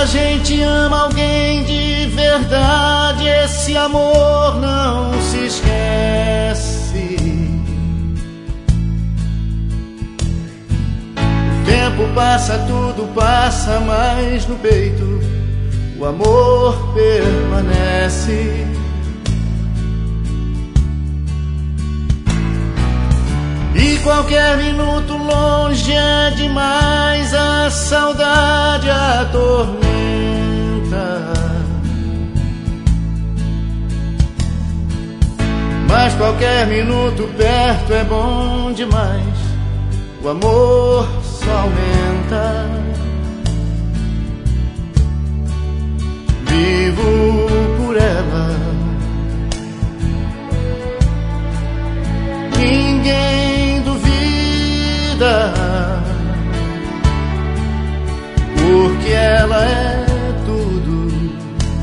gente ama alguém de verdade, esse amor não se esquece. O tempo passa, tudo passa, mas no peito o amor permanece. E qualquer minuto longe é demais, a saudade atormenta. Mas qualquer minuto perto é bom demais, o amor só aumenta. Vivo por ela, ninguém duvida, porque ela é tudo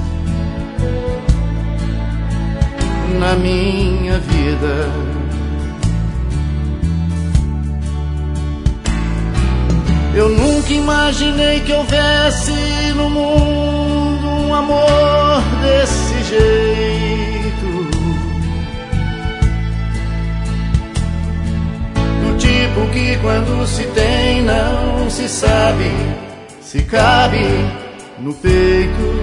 na minha vida. Eu nunca imaginei que houvesse no mundo um amor desse jeito, do tipo que quando se tem não se sabe se cabe no peito.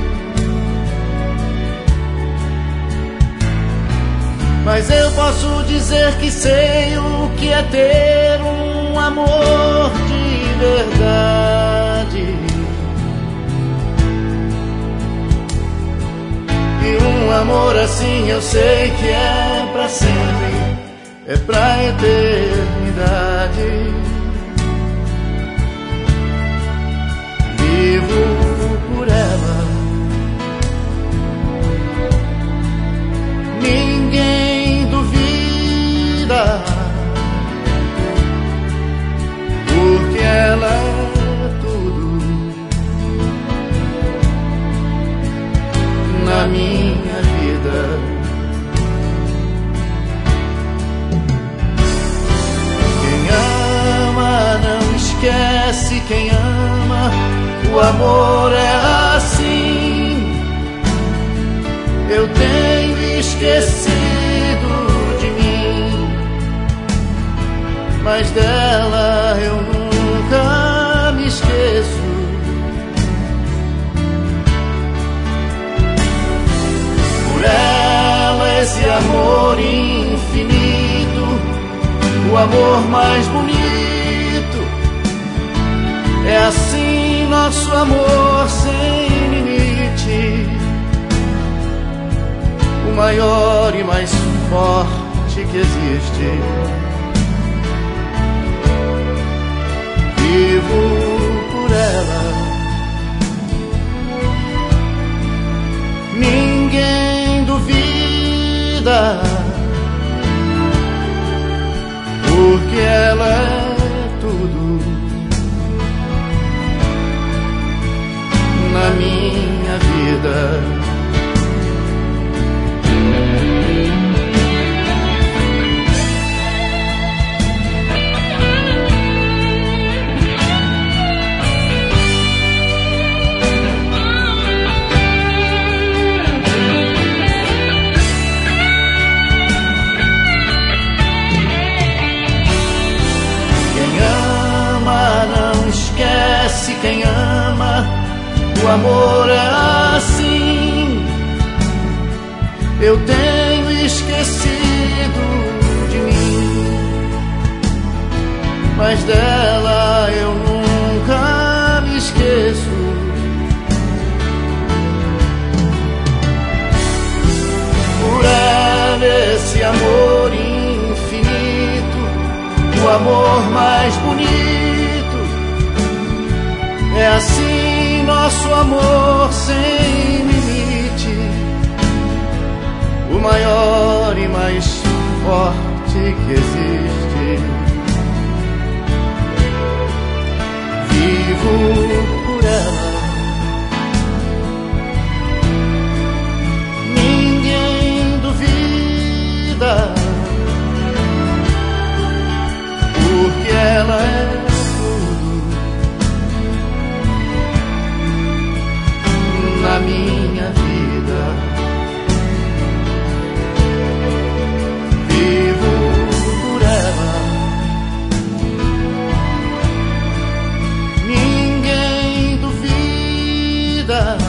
Mas eu posso dizer que sei o que é ter um amor de verdade, e um amor assim eu sei que é pra sempre, é pra eternidade. Vivo por ela, ninguém duvida, porque ela é tudo na minha vida. Quem ama não esquece, quem ama, o amor é assim. Eu tenho esquecido de mim, mas dela eu nunca me esqueço. Por ela esse amor infinito, o amor mais bonito. É assim nosso amor sem limite, o maior e mais forte que existe. Vivo por ela, ninguém duvida, porque ela é tudo na minha vida. Quem ama, o amor é assim. Eu tenho esquecido de mim, mas dela eu nunca me esqueço. Por ela esse amor infinito, o amor mais bonito. É assim nosso amor sem limite, o maior e mais forte que existe. Vivo por ela, ninguém duvida, porque ela é na minha vida. Vivo por ela, ninguém duvida.